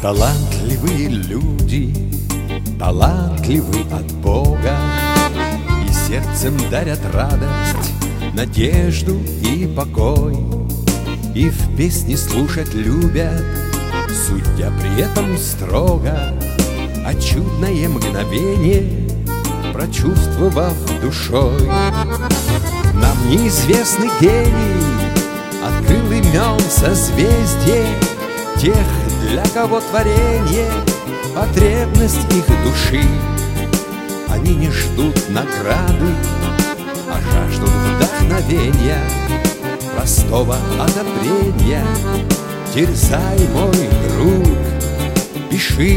Талантливые люди, талантливы от Бога, и сердцем дарят радость, надежду и покой. И в песне слушать любят, судя при этом строго, а чудное мгновение прочувствовав душой. Нам неизвестный гений открыл имен созвездие тех, для кого творение — потребность их души. Они не ждут награды, а жаждут вдохновения, простого одобрения. Дерзай, мой друг, пиши.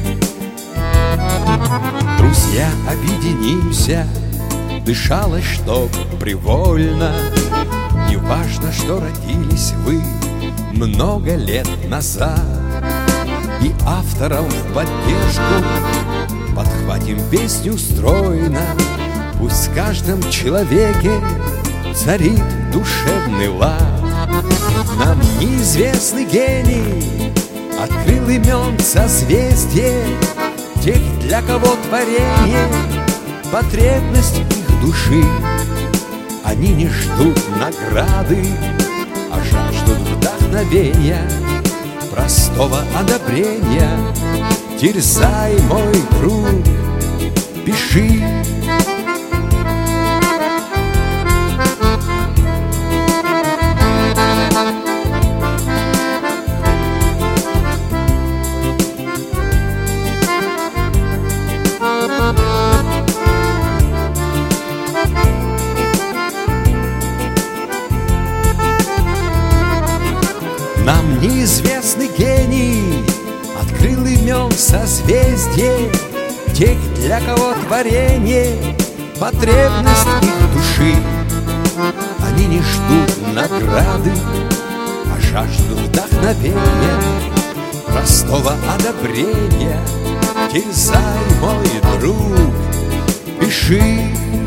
Друзья, объединимся, дышалось, чтоб привольно. Не важно, что родились вы много лет назад, и авторам в поддержку подхватим песню стройно. Пусть в каждом человеке царит душевный лад. Нам неизвестный гений открыл имен созвездие тех, для кого творение — потребность их души. Они не ждут награды, а жаждут вдохновения, простого одобрения. Дерзай, мой друг, пиши. Нам неизвестный гений открыл имен созвездие тех, для кого творение — потребность их души. Они не ждут награды, а жаждут вдохновения, простого одобрения. Дерзай, мой друг, пиши.